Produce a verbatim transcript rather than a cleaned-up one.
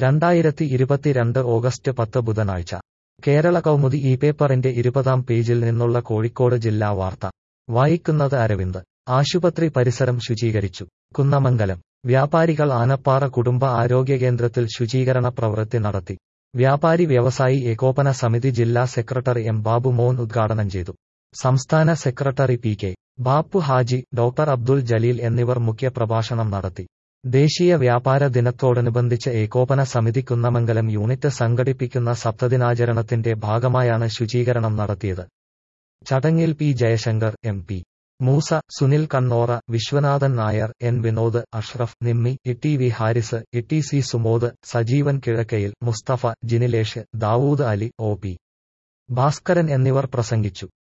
രണ്ടായിരത്തി ഇരുപത്തിരണ്ട് ഓഗസ്റ്റ് പത്ത് ബുധനാഴ്ച കേരള കൗമുദി ഈ പേപ്പറിന്റെ ഇരുപതാം പേജിൽ നിന്നുള്ള കോഴിക്കോട് ജില്ലാ വാർത്ത വായിക്കുന്നത് അരവിന്ദ്. ആശുപത്രി പരിസരം ശുചീകരിച്ചു. കുന്നമംഗലം വ്യാപാരികൾ ആനപ്പാറ കുടുംബ ആരോഗ്യ കേന്ദ്രത്തിൽ ശുചീകരണ പ്രവൃത്തി നടത്തി. വ്യാപാരി വ്യവസായി ഏകോപന സമിതി ജില്ലാ സെക്രട്ടറി എം ബാബു മോൻ ഉദ്ഘാടനം ചെയ്തു. സംസ്ഥാന secretary P K Bappu Haji, doctor Abdul Jaleel എന്നിവർ മുഖ്യ പ്രഭാഷണം നടത്തി. ദേശീയ വ്യാപാര ദിനത്തോടനുബന്ധിച്ച് ഏകോപന സമിതി കുന്നമംഗലം യൂണിറ്റ് സംഘടിപ്പിക്കുന്ന സപ്തദിനാചരണത്തിന്റെ ഭാഗമായാണ് ശുചീകരണം നടത്തിയത്. ചടങ്ങിൽ P Jayashankar, M P Moosa, Sunil Kannora, Viswanathan Nair, N Vinod, Ashraf, Nimmi, E T V Haris, E T C Sumod, Sajeevan Kizhakkayil, Mustafa, Jinilesh, Dawood Ali, O P Bhaskaran എന്നിവർ പ്രസംഗിച്ചു.